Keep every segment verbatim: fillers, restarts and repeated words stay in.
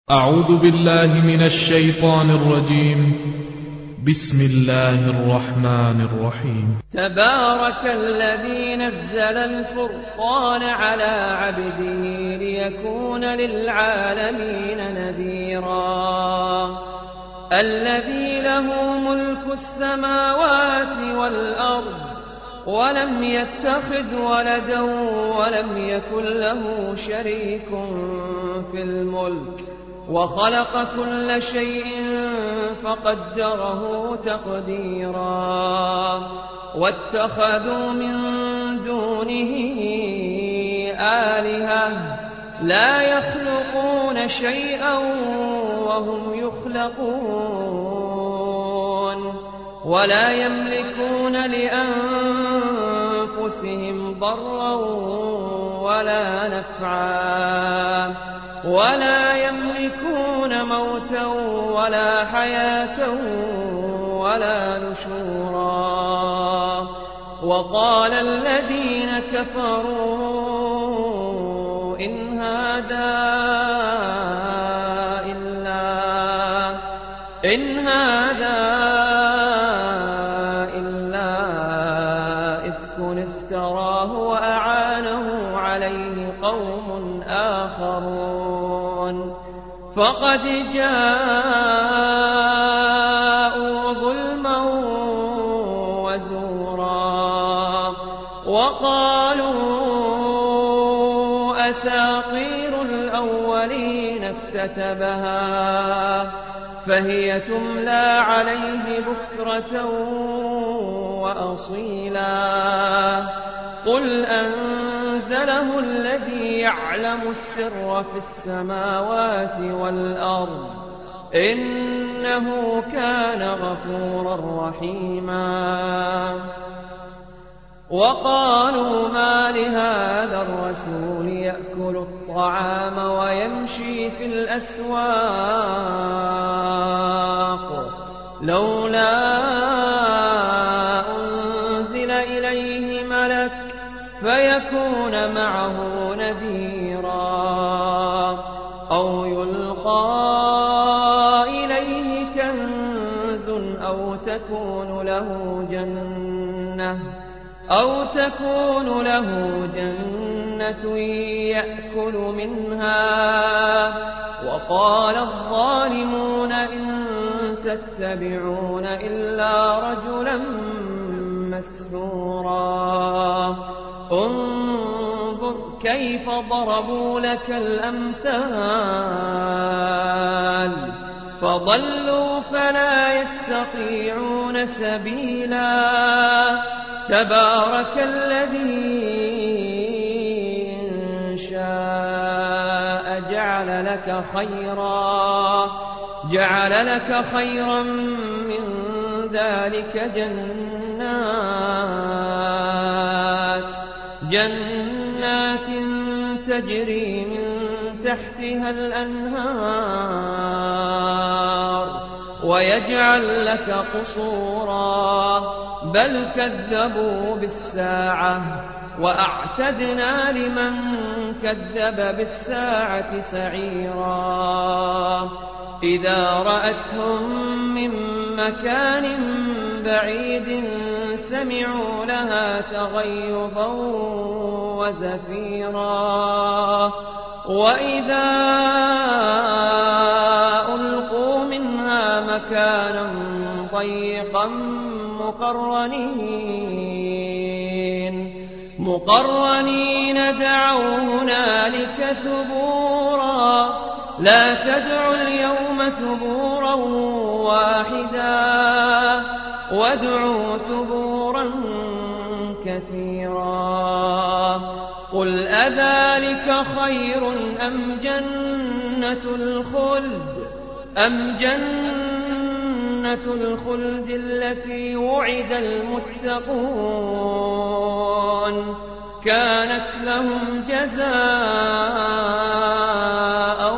أعوذ بالله من الشيطان الرجيم. بسم الله الرحمن الرحيم. تبارك الذي نزل الفرقان على عبده ليكون للعالمين نذيرا الذي له ملك السماوات والأرض ولم يتخذ ولدا ولم يكن له شريك في الملك وخلق كل شيء فقدره تقديرا واتخذوا من دونه آلهة لا يخلقون شيئا وهم يخلقون ولا يملكون لأنفسهم ضرا ولا نفعا ولا يملكون موتا ولا حياة ولا نشورا وقال الذين كفروا إن هذا إلا إن هذا إلا إفك افتراه وأعانه عليه قوم آخرون فقد جاءوا ظلما وزورا وقالوا أساطير الأولين اكتتبها فهي تملى عليه بكرة وأصيلا قل أنزله الذي يعلم السر في السماوات والأرض إنه كان غفورا رحيما وقالوا ما لهذا الرسول يأكل الطعام ويمشي في الأسواق لولا أنزل إليه ملك فيكون معه نذيرا أو يلقى إليه كنز أو تكون له جنة أو تكون له جنة يأكل منها وقال الظالمون إن تتبعون إلا رجلا مسحورا انظر كيف ضربوا لك الأمثال فضلوا فلا يستطيعون سبيلا تبارك الذي إن شاء جعل لك خيرا جعل لك خيرا من ذلك جنات جنات تجري من تحتها الأنهار ويجعل لك قصورا بل كذبوا بالساعة وأعتدنا لمن كذب بالساعة سعيرا إذا رأتهم من مكان بعيد سمعوا لها تغيظا وزفيرا وإذا ألقوا منها مكانا ضيقا مقرنين مقرنين دعوا هنالك ثبورا لا تدعوا اليوم ثبورا واحدا وادعوا ثبورا كثيرا قل أذلك خير أم جنة الخلد أم جنة الخلد التي وعد المتقون كانت لهم جزاء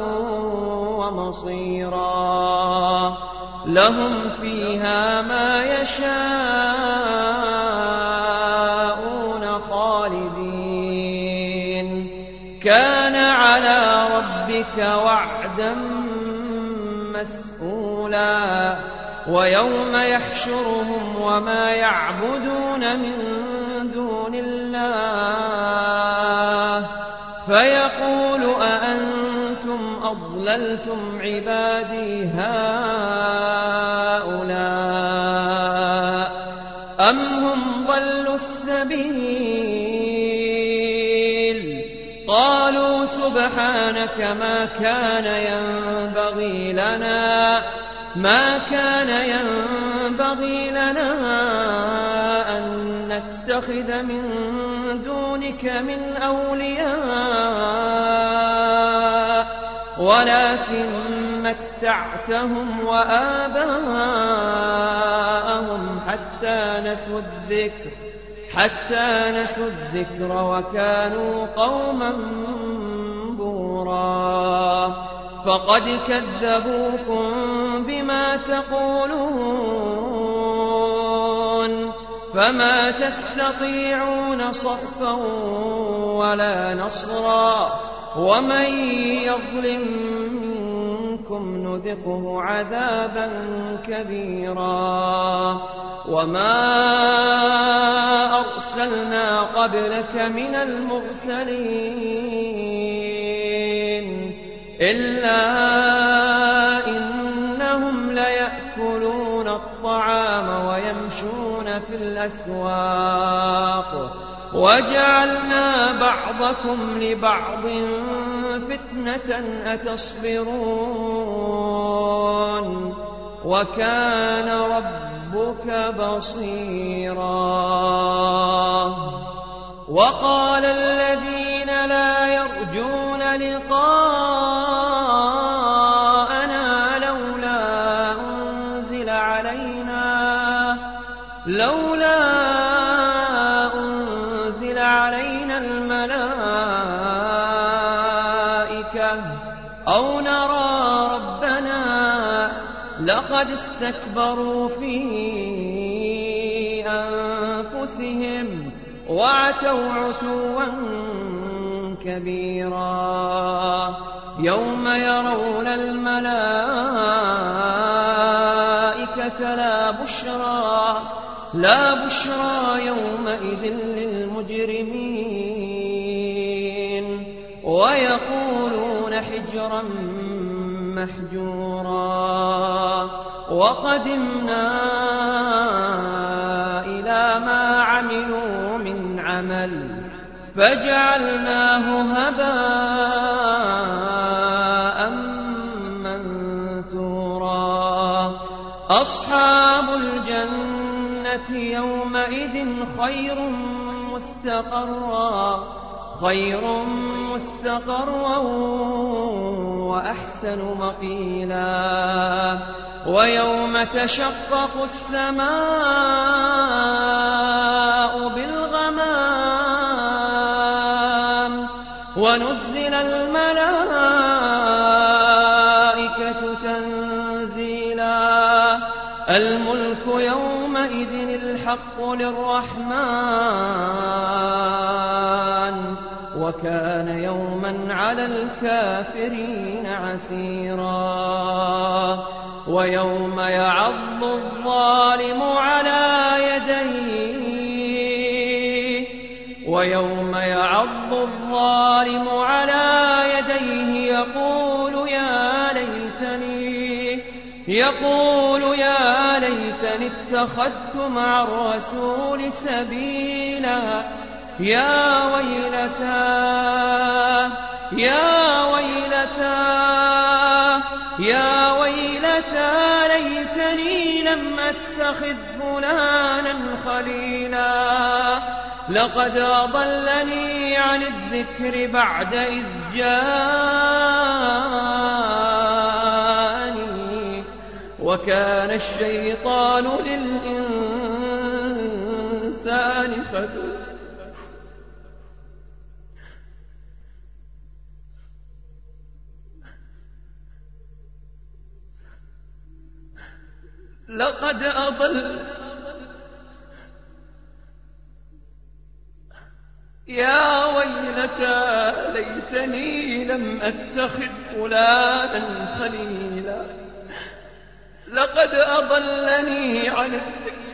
ومصيرا لهم فيها ما يشاءون خالدين كان على ربك وعدا مكرما مسئولا ويوم يحشرهم وما يعبدون من دون الله فيقول أأنتم أضللتم عبادي هؤلاء أم هم ضلوا السبيل قالوا سبحانك ما كان ينبغي لنا ما كان ينبغي لنا أن نتخذ من دونك من أولياء ولكن متعتهم وآباءهم حتى نسوا الذكر حتى نسوا الذكر وكانوا قوما بورا فقد كذبوكم بما تقولون فما تستطيعون صرفا ولا نصرا ومن يظلم منكم نذقه عذابا كبيرا وما أرسلنا قبلك من المرسلين إلا إنهم ليأكلون الطعام ويمشون في الأسواق وجعلنا بعضكم لبعض فتنة أتصبرون وكان ربك بصيرا وقال الذين لا يرجون لقاءنا لولا أنزل علينا لولا أنزل علينا الملائكة أو نرى ربنا لقد استكبروا في أنفسهم وعتوا عتوا كبيرا يوم يرون الملائكة لا بشرى لا بشرى يومئذ للمجرمين ويقولون حجرا محجورا وقدمنا إلى ما عملوا من عمل فجعلناه هباء منثورا أصحاب الجنة يومئذ خير مستقرا خير مستقرا وأحسن مقيلا ويوم تشقق السماء بالغمام ونزل الملائكة تنزيلا الملك يومئذ الحق للرحمن وكان يوما على الكافرين عسيرا ويوم يعض الظالم على يديه ويوم يعض الظالم على يديه يقول يا ليتني يقول يا ليتني اتخذت مع الرسول سبيلا يا ويلتى يا ويلتى يا ويلتى ليتني لم أتخذ فلانا خليلا لقد أضلني عن الذكر بعد إذ جاءني وكان الشيطان للإنسان خذولا لقد أضل يا ويلتى ليتني ليتني لم أتخذ فلانا خليلا لقد أضلني عن الذكر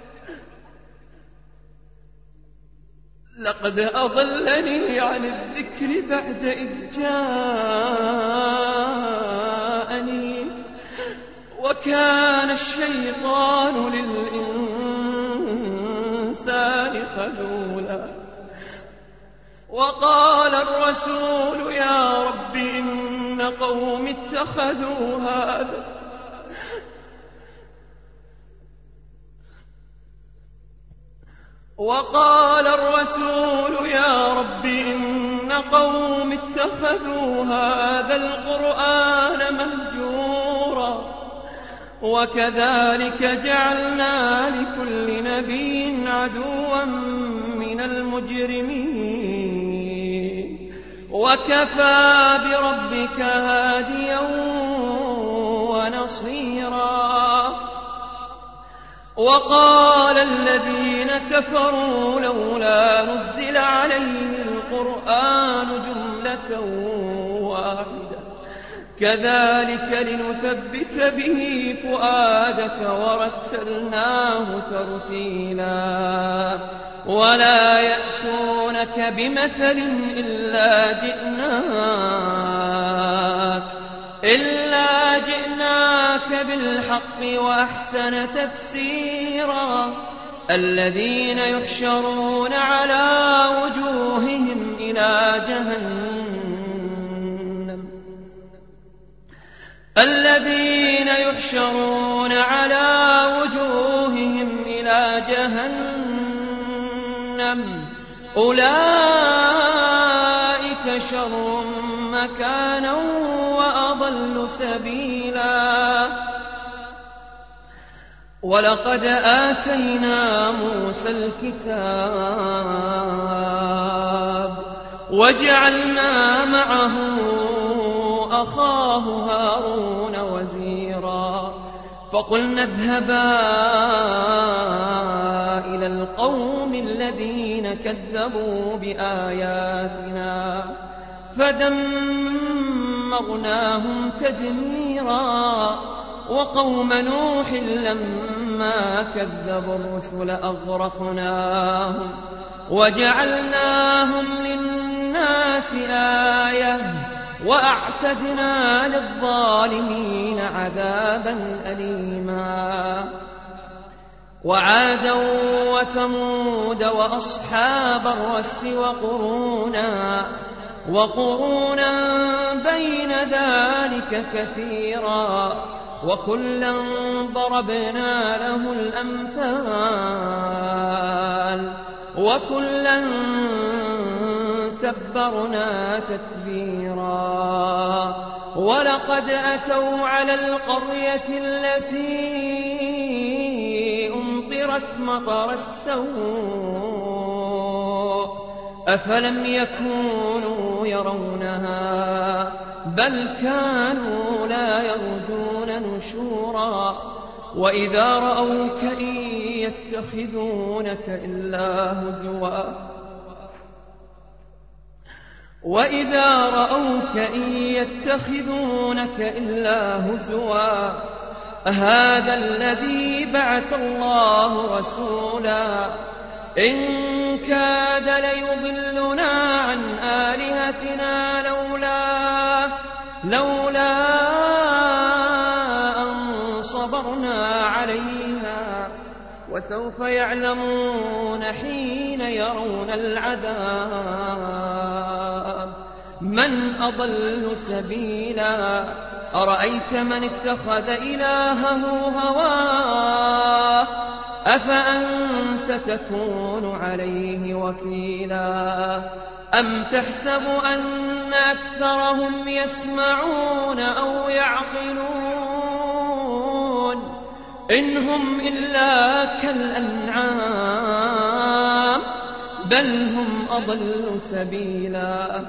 لقد أضلني عن الذكر بعد إذ جاءني وكان الشيطان للإنسان خذولا وقال الرسول يا رب إن قوم اتخذوا هذا وقال الرسول يا رب إن قوم اتخذوا هذا القرآن مهجورا وكذلك جعلنا لكل نبي عدوا من المجرمين وكفى بربك هاديا ونصيرا وقال الذين كفروا لولا نزل عليه القرآن جملة واحدة كذلك لنثبت به فؤادك ورتلناه ترتيلا ولا يأتونك بمثل إلا جئناك إلا جئناك بالحق وأحسن تفسيرا الذين يحشرون على وجوههم إلى جهنم الذين يحشرون على وجوههم إلى جهنم أولئك شر مكانا وأضل سبيلا ولقد آتينا موسى الكتاب وجعلنا معه أخاه هارون وزيرا فقلنا اذهبا إلى القوم الذين كذبوا بآياتنا فدمرناهم تدميرا وقوم نوح لما كذبوا الرسل أغرقناهم وجعلناهم للناس آية وأعتدنا للظالمين عذابا أليما وعادا وثمود وأصحاب الرس وقرونا وقرونا بين ذلك كثيرا وكلا ضربنا له الأمثال وكلا تبرنا تتبيرا ولقد أتوا على القرية التي أمطرت مطر السوء أفلم يكونوا يرونها بل كانوا لا يرجون نشورا وإذا رأوك إن يتخذونك إلا هزوا وإذا رأوك إن يتخذونك إلا هزوا هذا الذي بعث الله رسولا إن كاد ليضلنا عن آلهتنا لولا لولا أن صبرنا عليها وسوف يعلمون حين يرون العذاب من أضل سبيلا أرأيت من اتخذ إلهه هواه أفأنت تكون عليه وكيلا أم تحسب أن أكثرهم يسمعون أو يعقلون إن هم إلا كالأنعام بل هم أضل سبيلا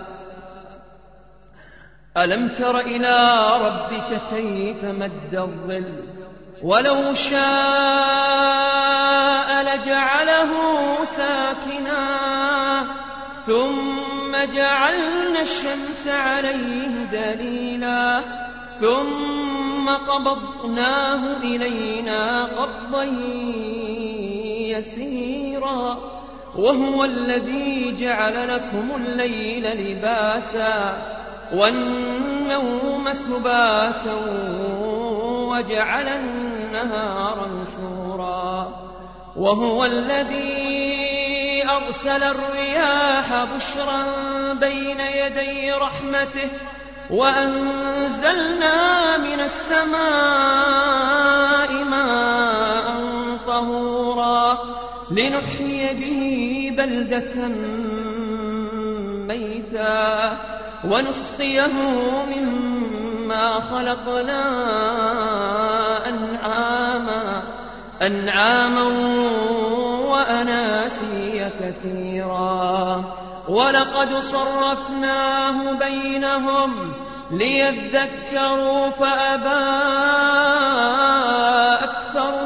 ألم تر إلى ربك كيف مد الظل ولو شاء لجعله ساكنا ثم جعلنا الشمس عليه دليلا ثم قبضناه إلينا قبضا يسيرا وهو الذي جعل لكم الليل لباسا والنوم سباتا وجعل النهار نشورا وهو الذي أرسل الرياح بشرا بين يدي رحمته وأنزلنا من السماء ماء طهورا لنحيي به بلدة ميتا ونسقيه مما خلقنا أنعاما أنعاما وأناسيا كثيرا ولقد صرفناه بينهم ليذكروا فأبى أكثر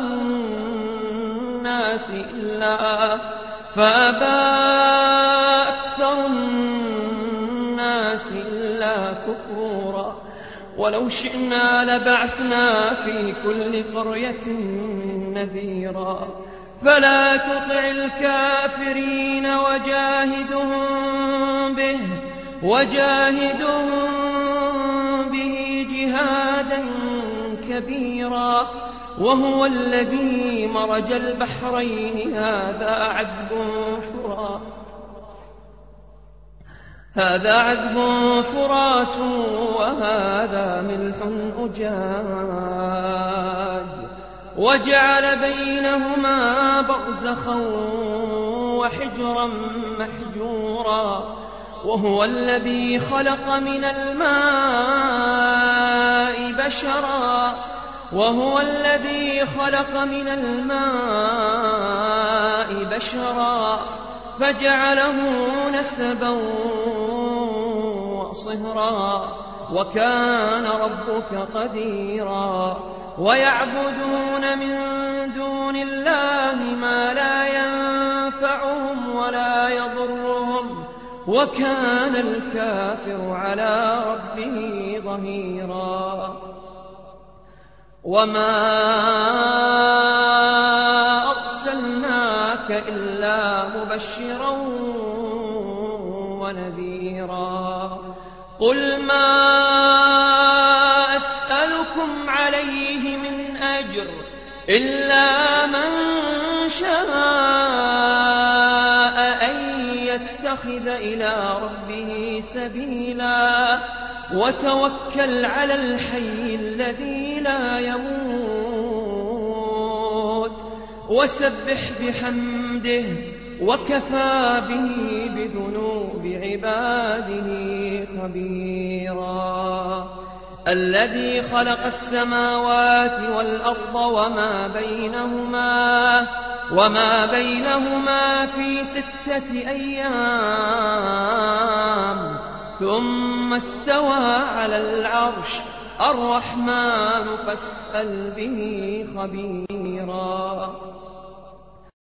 الناس إلا فأبى أكثر الناس إلا كفورا ولو شئنا لبعثنا في كل قرية نذيرا فلا تطع الكافرين وجاهدهم به وجاهدهم به جهادا كبيرا وهو الذي مرج البحرين هذا عذب فرات هذا عذب فرات وهذا ملح أجاج وجعل بينهما برزخا وحجرا محجورا وهو الذي خلق من الماء بشرا وهو الذي خلق من الماء بشرا فجعله نسبا وصهرا وكان ربك قديرا ويعبدون من دون الله ما لا ينفعهم ولا يضرهم وكان الكافر على ربه ظهيرا وما أرسلناك إلا مبشرا ونذيرا قل ما أسألكم عليه من أجر إلا من شاء أن يتخذ إلى ربه سبيلا وتوكل على الحي الذي لا يموت وسبح بحمده وكفى به بذنوب عباده خبيرا الذي خلق السماوات والأرض وما بينهما وما بينهما في ستة أيام ثم استوى على العرش الرحمن فاسأل به خبيرا